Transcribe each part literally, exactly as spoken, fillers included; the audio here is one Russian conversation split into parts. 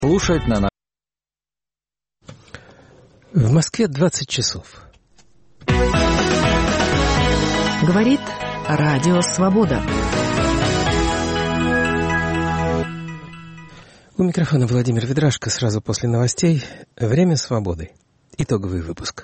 Слушать на В Москве двадцать часов. Говорит Радио Свобода. У микрофона Владимир Ведрашко. Сразу после новостей «Время свободы». Итоговый выпуск.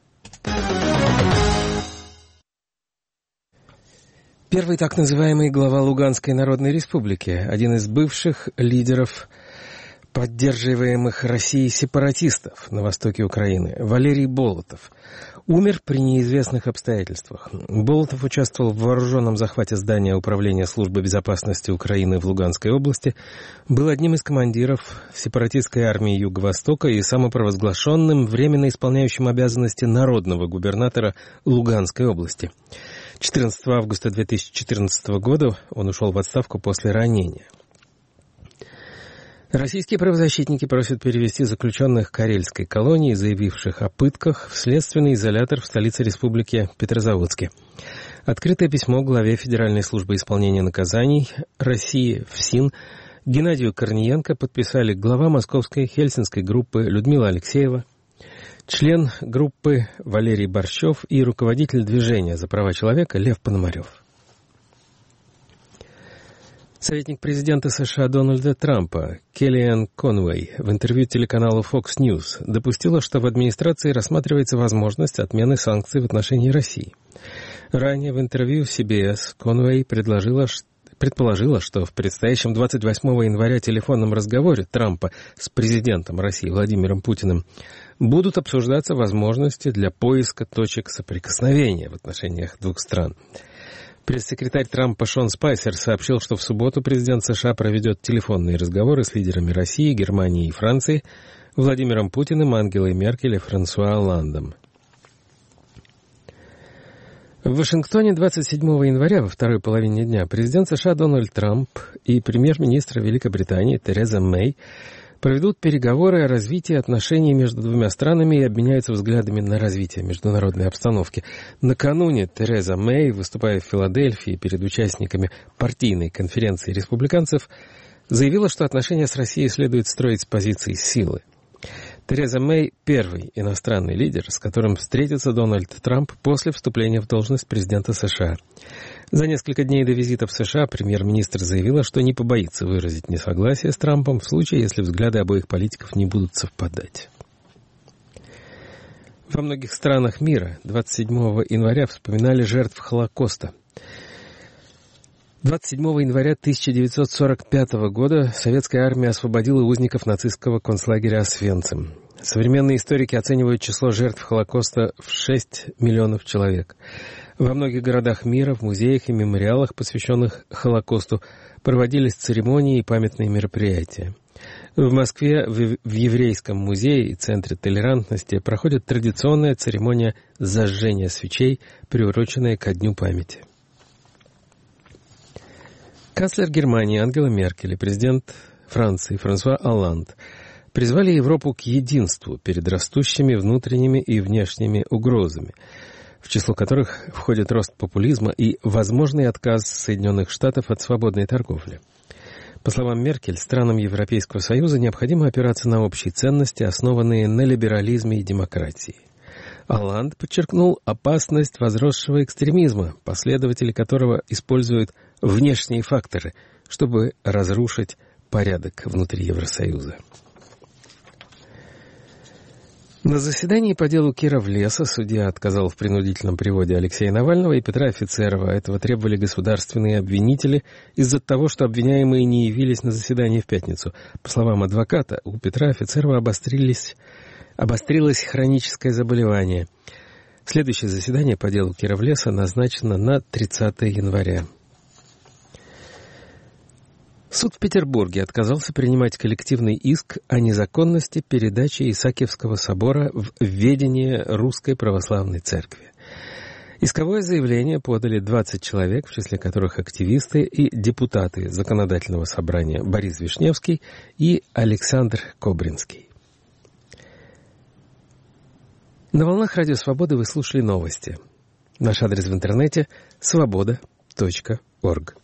Первый так называемый глава Луганской Народной Республики, один из бывших лидеров поддерживаемых Россией сепаратистов на востоке Украины, Валерий Болотов, умер при неизвестных обстоятельствах. Болотов участвовал в вооруженном захвате здания Управления службы безопасности Украины в Луганской области, был одним из командиров сепаратистской армии Юго-Востока и самопровозглашенным временно исполняющим обязанности народного губернатора Луганской области. четырнадцатого августа две тысячи четырнадцатого года он ушел в отставку после ранения. Российские правозащитники просят перевести заключенных карельской колонии, заявивших о пытках, в следственный изолятор в столице республики Петрозаводске. Открытое письмо главе Федеральной службы исполнения наказаний России ФСИН Геннадию Корниенко подписали глава московской хельсинской группы Людмила Алексеева, член группы Валерий Борщев и руководитель движения за права человека Лев Пономарев. Советник президента США Дональда Трампа Келлиан Конвей в интервью телеканалу Fox News допустила, что в администрации рассматривается возможность отмены санкций в отношении России. Ранее в интервью си би эс Конвей предложила, предположила, что в предстоящем двадцать восьмого января телефонном разговоре Трампа с президентом России Владимиром Путиным будут обсуждаться возможности для поиска точек соприкосновения в отношениях двух стран. Пресс-секретарь Трампа Шон Спайсер сообщил, что в субботу президент США проведет телефонные разговоры с лидерами России, Германии и Франции, Владимиром Путиным, Ангелой Меркель и Франсуа Олландом. В Вашингтоне двадцать седьмого января, во второй половине дня, президент США Дональд Трамп и премьер-министр Великобритании Тереза Мэй проведут переговоры о развитии отношений между двумя странами и обменяются взглядами на развитие международной обстановки. Накануне Тереза Мэй, выступая в Филадельфии перед участниками партийной конференции республиканцев, заявила, что отношения с Россией следует строить с позиции силы. Тереза Мэй – первый иностранный лидер, с которым встретится Дональд Трамп после вступления в должность президента США. За несколько дней до визита в США премьер-министр заявила, что не побоится выразить несогласие с Трампом в случае, если взгляды обоих политиков не будут совпадать. Во многих странах мира двадцать седьмого января вспоминали жертв Холокоста. двадцать седьмого января тысяча девятьсот сорок пятого года советская армия освободила узников нацистского концлагеря Освенцим. Современные историки оценивают число жертв Холокоста в шесть миллионов человек. Во многих городах мира, в музеях и мемориалах, посвященных Холокосту, проводились церемонии и памятные мероприятия. В Москве в Еврейском музее и Центре толерантности проходит традиционная церемония зажжения свечей, приуроченная ко Дню памяти. Канцлер Германии Ангела Меркель и президент Франции Франсуа Олланд призвали Европу к единству перед растущими внутренними и внешними угрозами, в число которых входит рост популизма и возможный отказ Соединенных Штатов от свободной торговли. По словам Меркель, странам Европейского Союза необходимо опираться на общие ценности, основанные на либерализме и демократии. Олланд подчеркнул опасность возросшего экстремизма, последователи которого используют внешние факторы, чтобы разрушить порядок внутри Евросоюза. На заседании по делу Кировлеса судья отказал в принудительном приводе Алексея Навального и Петра Офицерова. Этого требовали государственные обвинители из-за того, что обвиняемые не явились на заседание в пятницу. По словам адвоката, у Петра Офицерова обострились, обострилось хроническое заболевание. Следующее заседание по делу Кировлеса назначено на тридцатого января. Суд в Петербурге отказался принимать коллективный иск о незаконности передачи Исаакиевского собора в ведение Русской Православной Церкви. Исковое заявление подали двадцать человек, в числе которых активисты и депутаты Законодательного собрания Борис Вишневский и Александр Кобринский. На волнах Радио Свободы вы слушали новости. Наш адрес в интернете – свобода точка орг.